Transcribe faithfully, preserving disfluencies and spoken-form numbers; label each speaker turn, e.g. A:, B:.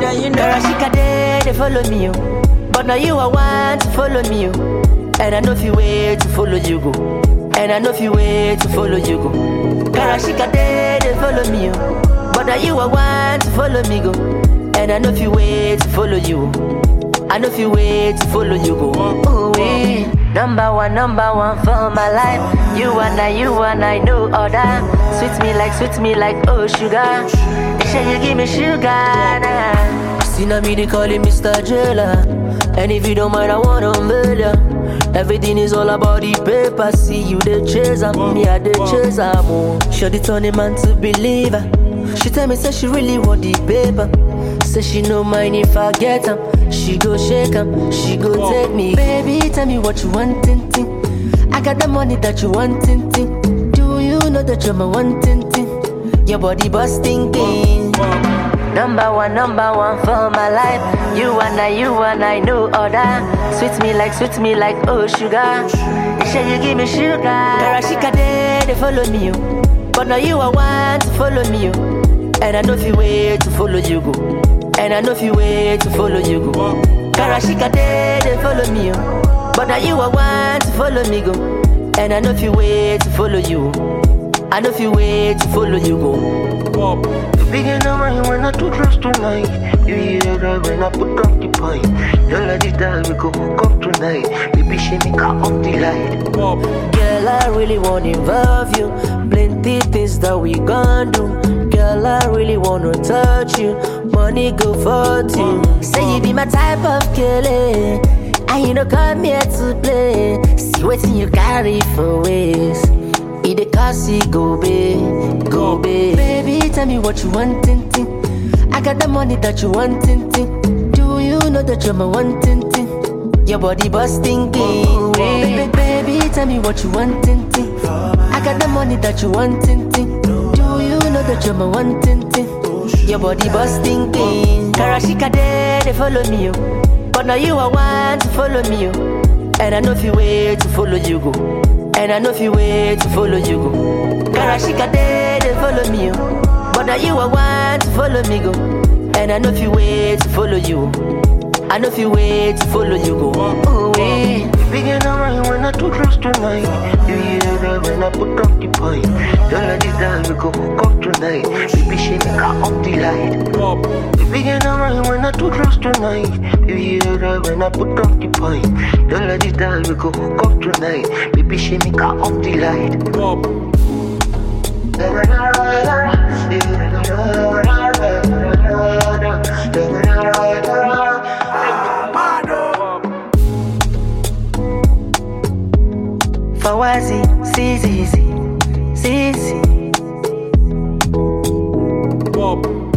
A: Yeah, you know.
B: Karashika day, they follow me, oh. But now you are one to follow me, oh. And I know if you wait to follow you go. And I know if you wait to follow you go. Karashika day, they follow me, oh. But now you are one to follow me, go. And I know if you wait to follow you. I know if you wait to follow you go. Oh, yeah. Number one, number one for my life. You and I, you and I, no other. Sweet me like, sweet me like, oh sugar. Shall you give me sugar? Nah. See now me they call it Mister Jailer. And if you don't mind, I wanna murder. Everything is all about the paper. See you the chaser, me I the chaser. Sure the turn a man to believer. She tell me say she really want the paper. Say she no mind if I get him. She go shake him, she go take me. Baby, tell me what you wantin' ting. I got the money that you wantin' ting. Do you know that you're my wantin' ting? Your body busting thing. Number one, number one for my life. You and I, you and I, no other. Sweet me like, sweet me like, oh sugar. Shall you give me sugar? Karashika day, they follow me, oh. But now you are one to follow me, oh. And I know if you wait to follow you go. And I know if you wait to follow you go. Karashika day, they follow me, oh. But now you are one to follow me go. And I know if you wait to follow you. I know if you wait to follow you go.
C: Begin to mind when I too close tonight. You hear that when I put up the pint. Don't let it die, we go hook up tonight. Baby, she make her up the light.
B: Girl, I really wanna involve you. Plenty things that we gon' do. Girl, I really wanna touch you. Money go for two. Say you be my type of killer. And you don't come here to play. See what you carry for ways. It the cassie go big, go big. Baby, tell me what you wantin' ting. I got the money that you wantin' ting. Do you know that you're my wantin' ting? Your body busting thing. Baby, baby, tell me what you wantin' ting. I got the money that you wantin' ting. Do you know that you're my wantin' ting? Your body busting thing. Karashika day, they follow me, oh. But now you are one to follow me, oh. And I know if you wait to follow you go. And I know if you wait to follow you go. Karashika day, they follow me, oh. But now you are one to follow me go. And I know if you wait to follow you. I know if you wait to follow you go. Oh, yeah.
C: Begin to mind when I too close tonight. You hear that when I put up the pint. Don't let it die, we go hook up tonight. Baby, she make her up the light. Begin to mind when I too close tonight. You hear that when I put up the pint. Don't let it die, we go hook up tonight. Baby, she make her up the light.
B: Fawazi, Zizi, Zizi.